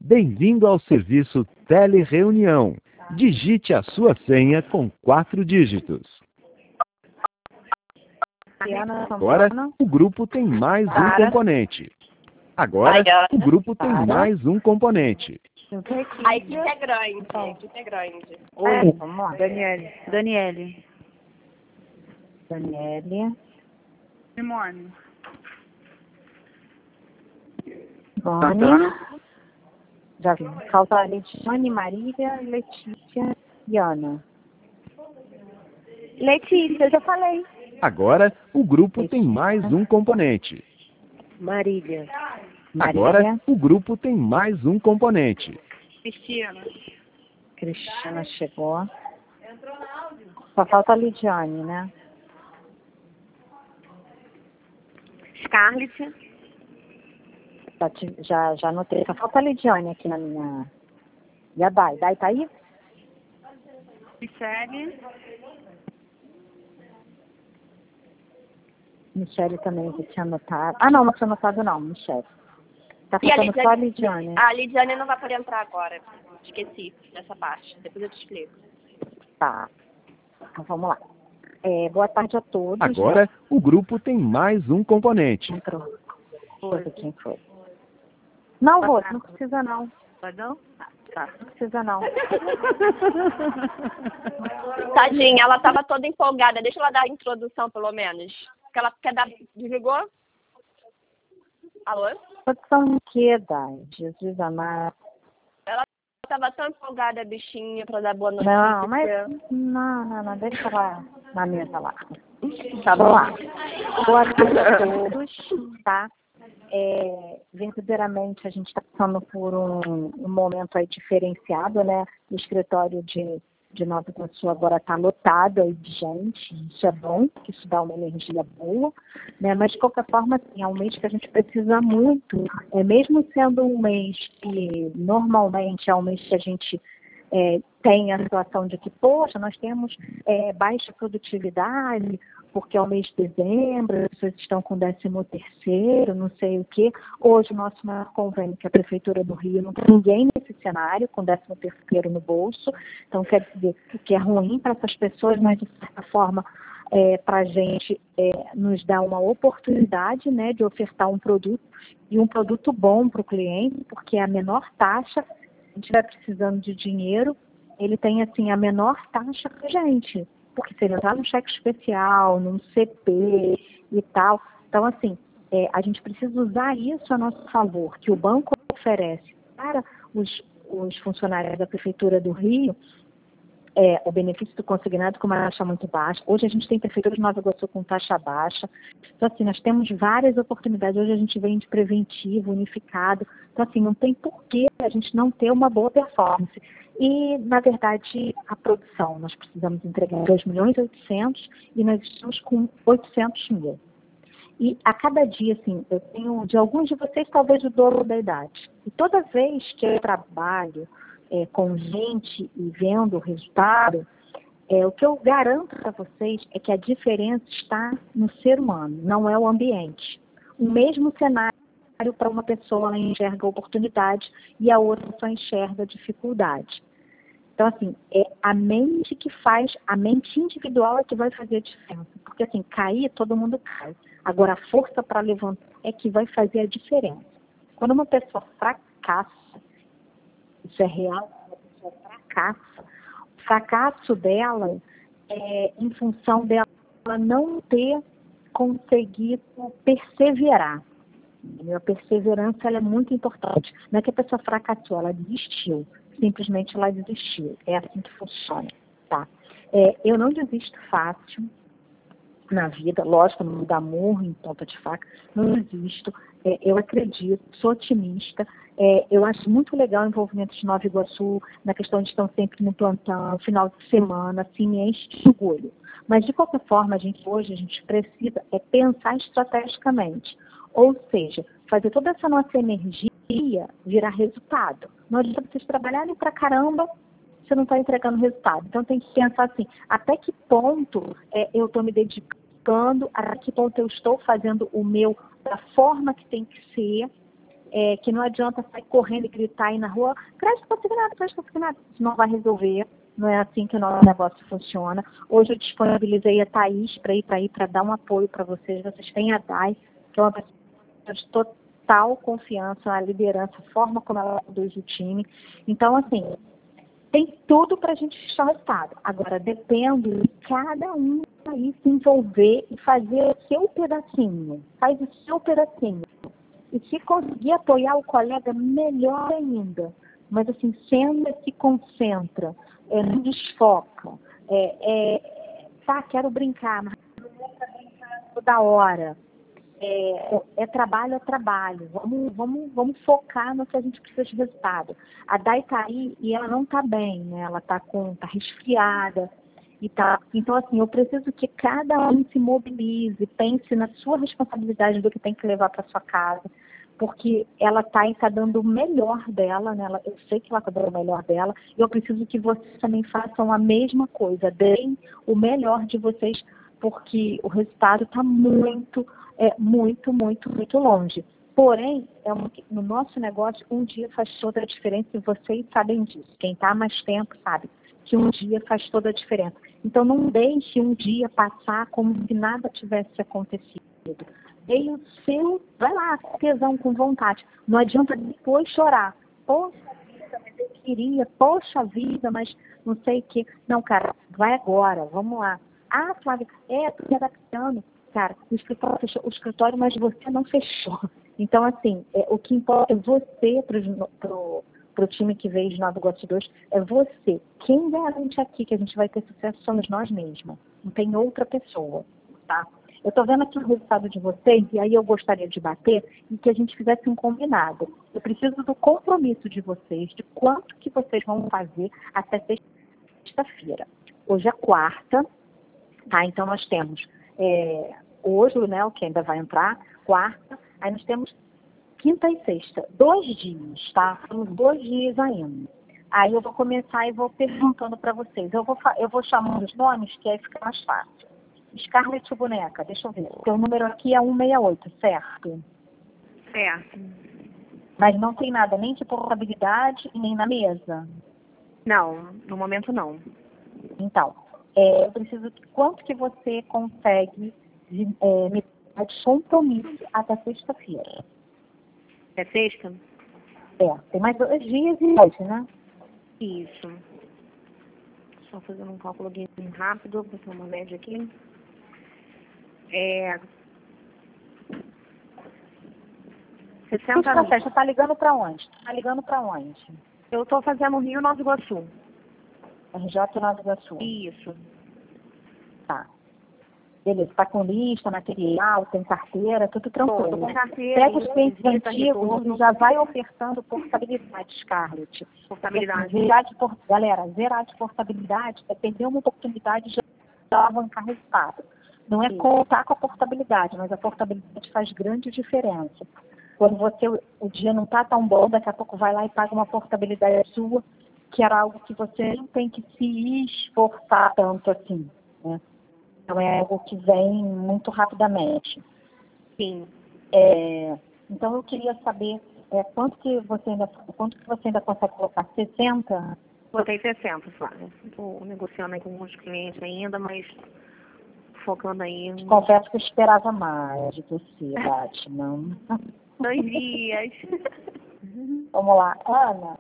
Bem-vindo ao serviço Telereunião. Digite a sua senha com 4 dígitos. Agora, o grupo tem mais um componente. Agora, o grupo tem mais um componente. A equipe é grande, a equipe é grande. Oi, vamos lá. Daniele. Simone. Vânia. Já vi. Falta a Lidiane, Marília, Letícia e Ana. Letícia, eu já falei. Agora, o grupo tem mais um componente. Marília. Agora, o grupo tem mais um componente. Cristina chegou. Só falta a Lidiane, né? Scarlett. Já anotei. Só falta a Lidiane aqui na minha... E a Dai? Dai tá aí? Michele também, que tinha anotado. Ah, não tinha anotado não, Michele. Tá E a faltando só a Lidiane. A Lidiane não vai poder entrar agora. Esqueci dessa parte. Depois eu te explico. Tá. Então vamos lá. Boa tarde a todos. Agora, o grupo tem mais um componente. Entrou. Quem foi? Não, Rose, não precisa não. Não? Tá, não precisa não. Tadinha, ela estava toda empolgada. Deixa ela dar a introdução, pelo menos. Que ela quer dar... Desligou? Alô? Produção de quê, Dai? Jesus amado. Ela estava tão empolgada, bichinha, para dar boa noite. Não, mas... Não. Deixa ela na mesa lá. Tá bom lá. Boa tarde a todos, tá? Verdadeiramente a gente está passando por um momento aí diferenciado, né? O escritório de Nova Iguaçu agora está lotado aí de gente, isso é bom, porque isso dá uma energia boa, né? Mas de qualquer forma, assim, é um mês que a gente precisa muito, mesmo sendo um mês que normalmente é um mês que a gente tem a situação de que, poxa, nós temos baixa produtividade, porque é o mês de dezembro, as pessoas estão com 13º, não sei o quê. Hoje o nosso maior convênio, que é a Prefeitura do Rio, não tem ninguém nesse cenário com 13º no bolso. Então, quer dizer, que é ruim para essas pessoas, mas de certa forma, para a gente nos dá uma oportunidade, né, de ofertar um produto, e um produto bom para o cliente, porque é a menor taxa. Se a gente estiver precisando de dinheiro, ele tem assim a menor taxa para a gente. Porque se ele entrar num cheque especial, num CP e tal. Então, assim, a gente precisa usar isso a nosso favor, que o banco oferece para os funcionários da Prefeitura do Rio, o benefício do consignado com uma taxa muito baixa. Hoje a gente tem Prefeitura de Nova Iguaçu com taxa baixa. Então, assim, nós temos várias oportunidades. Hoje a gente vende preventivo, unificado. Então, assim, não tem porquê a gente não ter uma boa performance. E, na verdade, a produção, nós precisamos entregar 2.800.000 e nós estamos com 800.000. E a cada dia, assim, eu tenho de alguns de vocês talvez o dobro da idade. E toda vez que eu trabalho com gente e vendo o resultado, o que eu garanto para vocês é que a diferença está no ser humano, não é o ambiente. O mesmo cenário para uma pessoa, ela enxerga a oportunidade e a outra só enxerga a dificuldade. Então, assim, é a mente que faz, a mente individual é que vai fazer a diferença. Porque, assim, cair, todo mundo cai. Agora, a força para levantar é que vai fazer a diferença. Quando uma pessoa fracassa, isso é real, uma pessoa fracassa, o fracasso dela é em função dela não ter conseguido perseverar. A perseverança ela é muito importante. Não é que a pessoa fracassou, ela desistiu. Simplesmente ela desistiu. É assim que funciona. Tá? Eu não desisto fácil na vida. Lógico, não me dá murro em ponta de faca. Não desisto. Eu acredito, sou otimista. Eu acho muito legal o envolvimento de Nova Iguaçu na questão de estar sempre no plantão, final de semana, assim, me enche de orgulho. Mas, de qualquer forma, hoje a gente precisa pensar estrategicamente. Ou seja, fazer toda essa nossa energia virar resultado. Não adianta vocês trabalharem pra caramba, você não está entregando resultado. Então tem que pensar assim, até que ponto eu estou me dedicando, até que ponto eu estou fazendo o meu da forma que tem que ser, que não adianta sair correndo e gritar aí na rua, crédito consignado, isso não vai resolver. Não é assim que o nosso negócio funciona. Hoje eu disponibilizei a Thaís para dar um apoio para vocês. Vocês têm a Dai, que é uma pessoa de total confiança na liderança, a forma como ela conduz o time. Então, assim, tem tudo para a gente fechar o resultado. Agora, depende de cada um aí se envolver e fazer o seu pedacinho. Faz o seu pedacinho. E se conseguir apoiar o colega, melhor ainda. Mas, assim, se concentra, não desfoca. Tá, quero brincar, mas não é para brincar toda hora. Trabalho. Vamos focar no que a gente precisa de resultado. A Dai tá aí e ela não tá bem, né? Ela tá resfriada. Então, assim, eu preciso que cada um se mobilize, pense na sua responsabilidade do que tem que levar para sua casa, porque ela está dando o melhor dela, né? Eu sei que ela está dando o melhor dela, e eu preciso que vocês também façam a mesma coisa, deem o melhor de vocês, porque o resultado está muito longe. Porém, no nosso negócio, um dia faz toda a diferença, e vocês sabem disso. Quem está há mais tempo sabe que um dia faz toda a diferença. Então, não deixe um dia passar como se nada tivesse acontecido. Dei o seu, vai lá, com tesão, com vontade. Não adianta depois chorar. Poxa vida, mas eu queria, poxa vida, mas não sei o quê. Não, cara, vai agora, vamos lá. Ah, Flávia, tô me adaptando. Cara, o escritório fechou, mas você não fechou. Então, assim, o que importa é você pro time que veio de Nova Iguaçu 2, é você. Quem garante aqui que a gente vai ter sucesso somos nós mesmos. Não tem outra pessoa, tá? Eu estou vendo aqui o resultado de vocês, e aí eu gostaria de bater e que a gente fizesse um combinado. Eu preciso do compromisso de vocês, de quanto que vocês vão fazer até sexta-feira. Hoje é quarta, tá? Então nós temos hoje, né, o que ainda vai entrar, quarta, aí nós temos quinta e sexta, 2 dias, tá? Temos 2 dias ainda. Aí eu vou começar e vou perguntando para vocês. Eu vou chamando os nomes, que aí fica mais fácil. Scarlett Boneca, deixa eu ver. O seu número aqui é 168, certo? Certo. Mas não tem nada, nem de portabilidade e nem na mesa? Não, no momento não. Então, eu preciso que quanto que você consegue me dar de compromisso até sexta-feira? É sexta? Tem mais 2 dias e hoje, né? Isso. Só fazendo um cálculo aqui rápido, vou fazer uma média aqui. Você está ligando para onde? Eu estou fazendo Rio Nova Iguaçu. RJ Nova Iguaçu. Isso. Tá. Beleza, está com lista, material, tem carteira, tudo tranquilo. Tô com carteira. Pega os clientes antigos e já vai ofertando portabilidade, Scarlett. Portabilidade. Galera, zerar de portabilidade é perder uma oportunidade de alavancar resultado. Não é contar com a portabilidade, mas a portabilidade faz grande diferença. Quando o dia não está tão bom, daqui a pouco vai lá e paga uma portabilidade sua, que era algo que você não tem que se esforçar tanto assim, né? Então é algo que vem muito rapidamente. Sim. Então eu queria saber quanto que você ainda consegue colocar? 60? Botei 60, Flávia. Estou negociando aí com alguns clientes ainda, mas focando aí. Confesso que eu esperava mais de você, Tati, não. 2 dias. Vamos lá, Ana.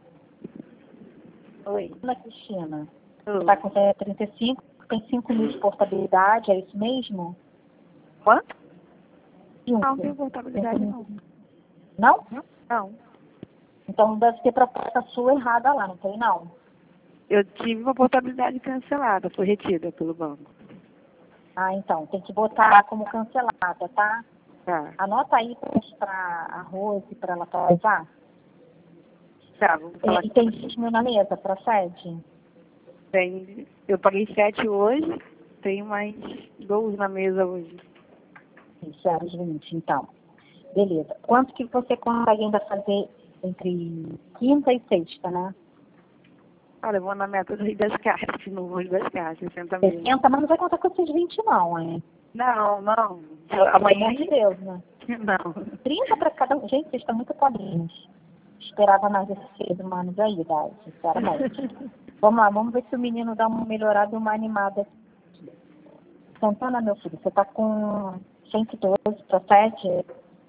Oi. Ana Cristina. Você está com 35, tem 5 mil de portabilidade, é isso mesmo? Quanto? 5. Não tem portabilidade, não. Não? Não. Então deve ter proposta sua errada lá, não tem não? Eu tive uma portabilidade cancelada, foi retida pelo banco. Ah, então, tem que botar como cancelada, tá? Tá. Anota aí para a Rose, para ela atualizar. Tá, vou falar. E tem 20 mil na mesa, procede? Eu paguei 7 hoje, tenho mais 12 na mesa hoje. Isso, às 20, então. Beleza. Quanto que você consegue ainda fazer entre quinta e sexta, né? Olha, eu vou na meta das 10 caixas, não vou das caixas, 60 mil. 60, mas não vai contar com esses 20 não, hein? Não. Pelo amor de Deus, né? Não. 30 para cada um. Gente, vocês estão muito pobrinhos. Esperava mais esses seres humanos aí, Dai, sinceramente. Vamos lá, vamos ver se o menino dá uma melhorada e uma animada. Santana, meu filho, você tá com 112 para 7?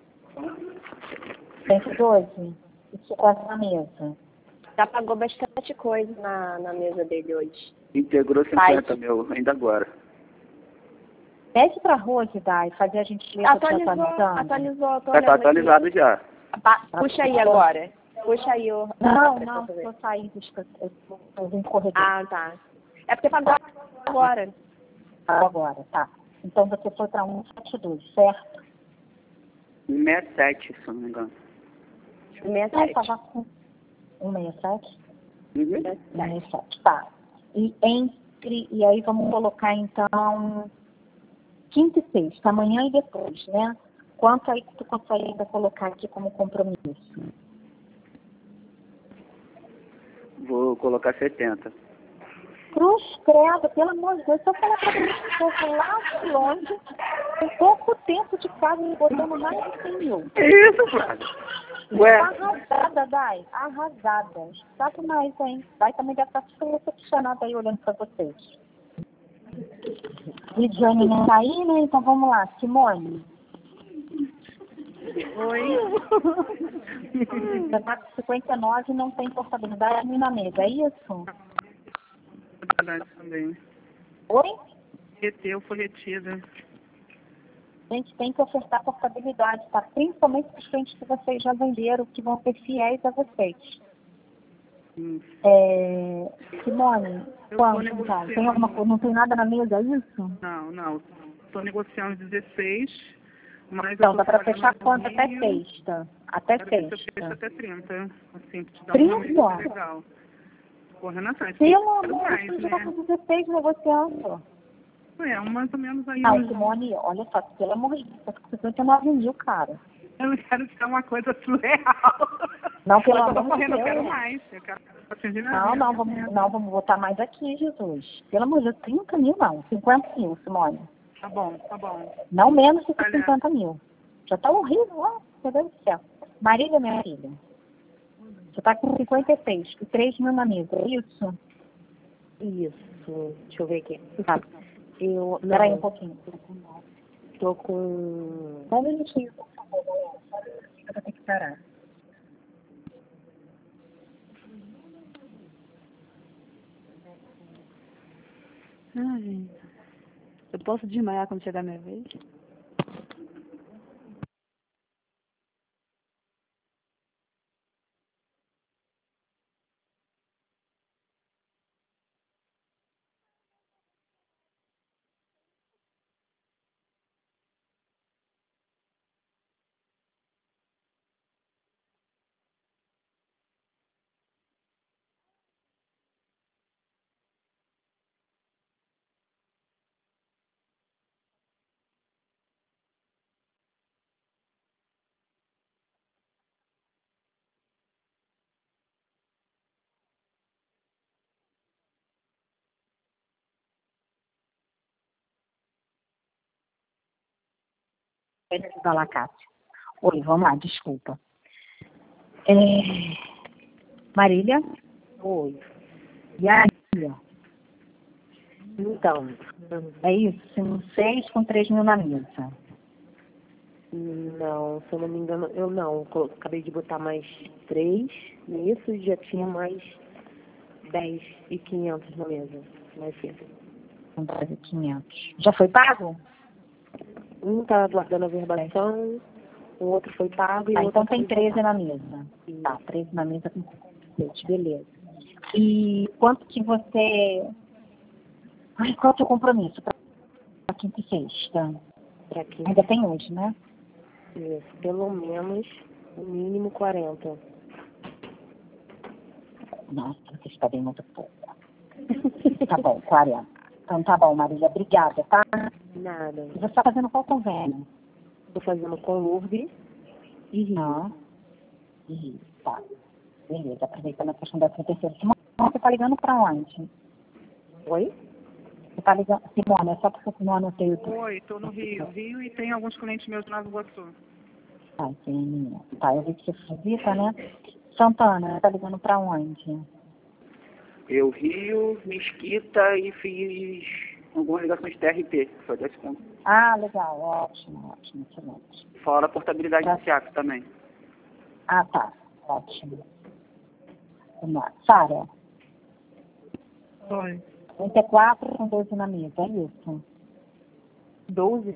112? Isso quase na mesa. Já pagou bastante coisa na mesa dele hoje. Integrou 50 mil, ainda agora. Pede pra Rose, Dai, fazer a gentileza de Atualizou. Tô Já tá olhando atualizado aqui. já. Puxa aí agora. Puxa aí o... Não, tô saindo, eu tô em corredor. Ah, tá. É porque pagou agora. Agora, tá. Então você foi pra 172, certo? 167, se eu não me engano. 67. Tava com 167? Uhum. 167, tá. E aí vamos colocar então quinta e sexta, amanhã e depois, né? Quanto aí que tu consegue ainda colocar aqui como compromisso? Vou colocar 70. Cruz credo, pelo amor de Deus, se eu falar pra você lá de longe, com pouco tempo de casa, me botando mais de 100 mil. Que isso, Flávio? Ué? Arrasada, Dai, arrasada. Sabe mais, hein? Dai também deve estar super decepcionada aí olhando pra vocês. E Johnny não tá aí, né? Então vamos lá, Simone. Oi. Você tá com 59 e não tem portabilidade nem na mesa, é isso? Verdade também. Oi? Foi retida. A gente tem que ofertar portabilidade, tá? Principalmente para os clientes que vocês já venderam, que vão ser fiéis a vocês. Simone, quanto então? Tem alguma coisa? Não tem nada na mesa, é isso? Não. Estou negociando 16, mas então, dá para fechar quanto? Até sexta. Até sexta. Até 30. Assim, te dá 30? Um legal. Porra, Natália, pelo amor de mais, Deus, né? já tá com 16 negociando. Mais ou menos aí. Não, Simone, olha só, pelo amor de Deus, tá com 59 mil, cara. Eu não quero ser uma coisa surreal. Não, pelo amor de Deus. Eu quero mais. Eu quero vamos botar mais aqui, Jesus. Pelo amor de Deus, 30 mil não, 50 mil, Simone. Tá bom. Não menos do que 50 mil. Já tá horrível, ó, meu Deus do céu. Marília, minha filha, você tá com 56 e 3 mil na mesa, é isso? Isso. Deixa eu ver aqui. Tá. Peraí um pouquinho. Tô com... Só um minutinho, por favor, galera. Só um minutinho que eu vou ter que parar. Gente. Eu posso desmaiar quando chegar a minha vez? Da Lacácia. Oi, vamos lá, desculpa. Marília? Oi. E aí? Então. É isso? 6 com 3 mil na mesa. Não, se eu não me engano, eu não. Acabei de botar mais 3 nisso e já tinha mais 10 e 500 na mesa. Mais cedo. 10 e 500. Já foi pago? Um tá aguardando a verbação, o outro foi pago e o outro... Então tem 13 na mesa. Tá, 13 na mesa com 7, beleza. E quanto que você... qual é o teu compromisso para quinta e sexta? Pra quinta. Ainda tem hoje, né? Isso, pelo menos, o mínimo 40. Nossa, você está bem muito pouco. Tá bom, 40. Então tá bom, Marília, obrigada, tá? Nada. E você está fazendo qual convênio? Estou fazendo com Lourdes e Rio. Tá. Beleza, aproveitando a questão da 36. Simone, você tá ligando pra onde? Oi? Você tá ligando... Simone, é só porque eu não anotei o... Oi, tô no Rio. E tem alguns clientes meus de Nova Iguaçu. Tá, sim. Tá, eu vi que você visita, né? Santana, tá ligando pra onde? Eu Rio, Mesquita e fiz algumas ligações de TRT. Foi desse ponto. Ah, legal, ótimo, excelente. Fora a portabilidade do SIAP também. Ah, tá, ótimo. Vamos lá. Sara, Oi. 34 com 12 na mesa, é isso? 12?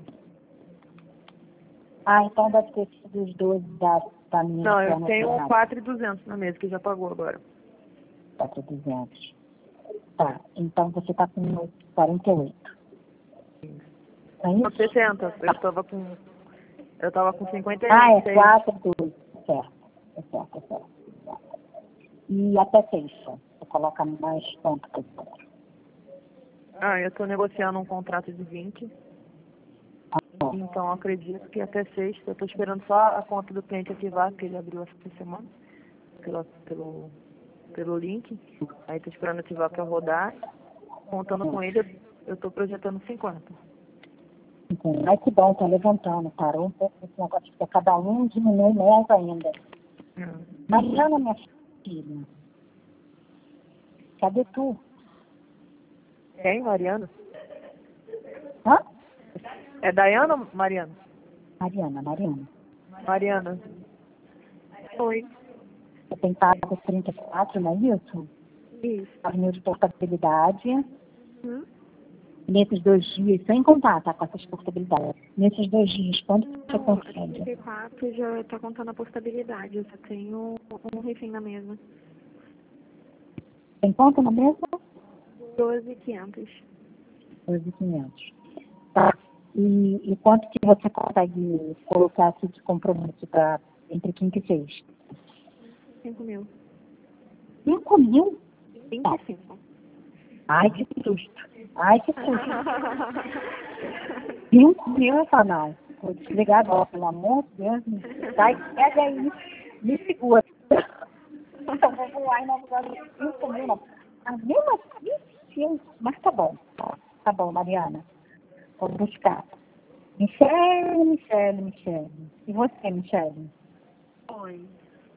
Ah, então deve ter sido os 12 da minha. Não, eu tenho 4.200 na mesa, que já pagou agora. 4.200. Tá, então você tá com 48. É Não, isso? 60. Eu tava com 56. Ah, é 4.12. Certo. É certo. E até sexta, você coloca mais quanto que eu quero? Ah, eu tô negociando um contrato de 20. Então, acredito que até sexta. Eu tô esperando só a conta do cliente ativar, que ele abriu essa semana, pelo link. Aí tô esperando ativar para rodar. Contando com ele, eu tô projetando 50. Entendi. Ai, que bom, tá levantando. Parou um pouco esse negócio, porque cada um diminui mais ainda. Mariana, minha filha, cadê tu? Quem, Mariana? Hã? É Dayana ou Mariana? Mariana. Mariana. Oi. Você tem pago 34, não é isso? Isso. Avenida de portabilidade. Nesses 2 dias, sem contar, tá, com essas portabilidades. Nesses 2 dias, quanto você consegue? 34 já está contando a portabilidade. Eu só tenho um refém na mesa. Tem conta na mesa? 12.500. 12.500. Tá. E quanto que você consegue colocar aqui de compromisso para entre quinta e sexta? 5.000. 5.000? 25. Ai, que susto. 5.000 é não. Vou desligar agora, pelo amor de Deus. Sai, pega aí, me segura. Eu vou voar em Nova York. 5.000 não. Ah, mesmo assim, mas tá bom. Tá bom, Mariana. Vou buscar. Michele. E você, Michele? Oi.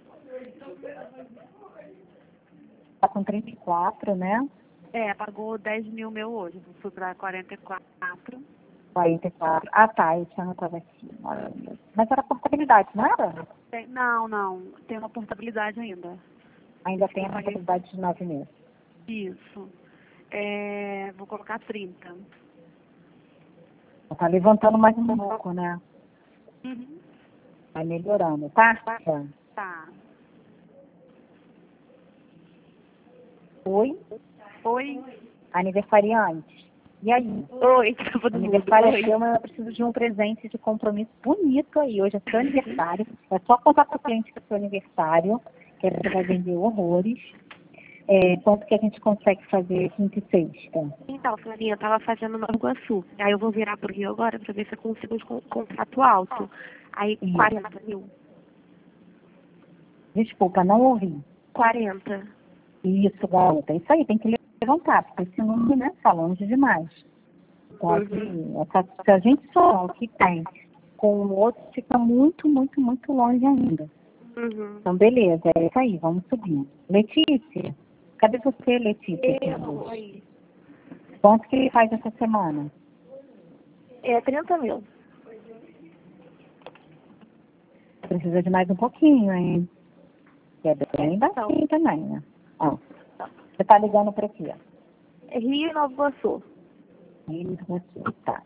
Tá com 34, né? Pagou 10.000 meu hoje. Fui para 44. 44. Ah, tá. Eu tinha anotado aqui. Olha, mas era portabilidade, não era? Não. Tem uma portabilidade ainda. Ainda tem a portabilidade de 9 meses. Isso. Vou colocar 30. Tá levantando mais um pouco, né? Uhum. Vai melhorando, tá? Tá. Oi? Aniversariante. E aí? Oi, tava do Aniversário é seu, mas eu preciso de um presente de compromisso bonito aí. Hoje é seu aniversário. É só contar para o cliente que é seu aniversário, que você vai vender horrores. Quanto que a gente consegue fazer quinta e sexta? Então, Flavinha, eu tava fazendo Nova Iguaçu. Aí eu vou virar pro Rio agora pra ver se eu consigo um contrato alto. Aí, 40.000. Desculpa, não ouvi. 40. Isso, garota. Isso aí, tem que levantar, porque esse número, né, tá longe demais. Então, assim, se a gente somar o que tem com o outro, fica muito, muito, muito longe ainda. Então, beleza, é isso aí, vamos subir. Letícia, cadê você, Letícia? Oi. Quanto que ele faz essa semana? 30.000. Precisa de mais um pouquinho, hein? Que é bem baixinho também, né? Você tá ligando para quê? Rio e Nova Iguaçu. Rio e Nova Iguaçu, tá.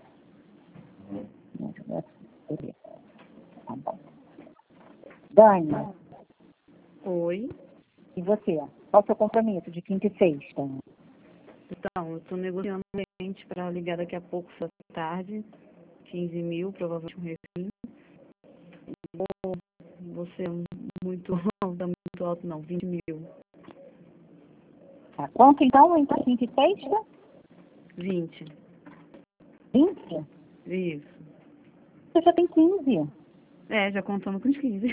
Beleza. Tá bom. Dani. Oi. E você? Qual o seu compromisso de quinta e sexta? Então, eu estou negociando um cliente para ligar daqui a pouco, só tarde. 15.000, provavelmente um refém. Vou ser muito alto, não. 20.000. Tá. Quanto então entre quinta e sexta? 20. 20? Isso. Você já tem 15. Já contando com os 15.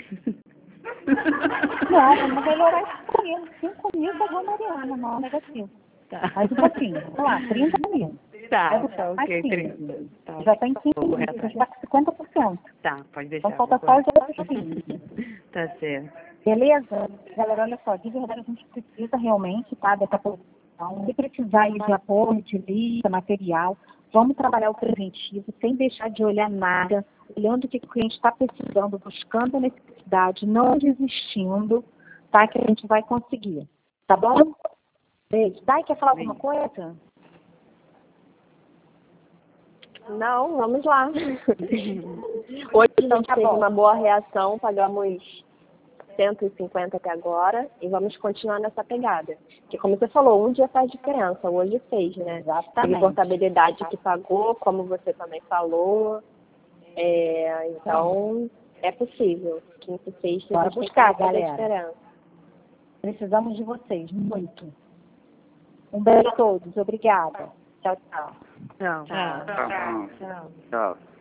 Não, vamos melhorar 5.000. 5.000 pagou a Mariana, não, negativo. Tá. Mais um pouquinho. Vamos lá, 30.000. Tá, Mas, tá ok, assim, Cris. Tá. já está em 15 Vou correr dias, atrás. já está com 50%. Tá, pode deixar. Então falta vou só os correr. outros 20. Tá certo. Beleza? Galera, olha só, de verdade a gente precisa realmente, tá, dessa posição. Se precisar aí de apoio, de lista, material, vamos trabalhar o preventivo sem deixar de olhar nada, olhando o que o cliente está precisando, buscando a necessidade, não desistindo, tá, que a gente vai conseguir. Tá bom? Beijo. Dai, quer falar alguma coisa? Não, vamos lá. Hoje a gente teve uma boa reação, pagamos 150 até agora e vamos continuar nessa pegada. Porque como você falou, um dia faz diferença, hoje fez, né? Exatamente. Teve portabilidade que pagou, como você também falou. Então, é possível. Quinta e sexta Bora a gente buscar, tem que fazer galera. diferença. Precisamos de vocês, muito. Um beijo a todos. Obrigada. Tchau, tchau. Tchau. Tchau. Tchau. Tchau.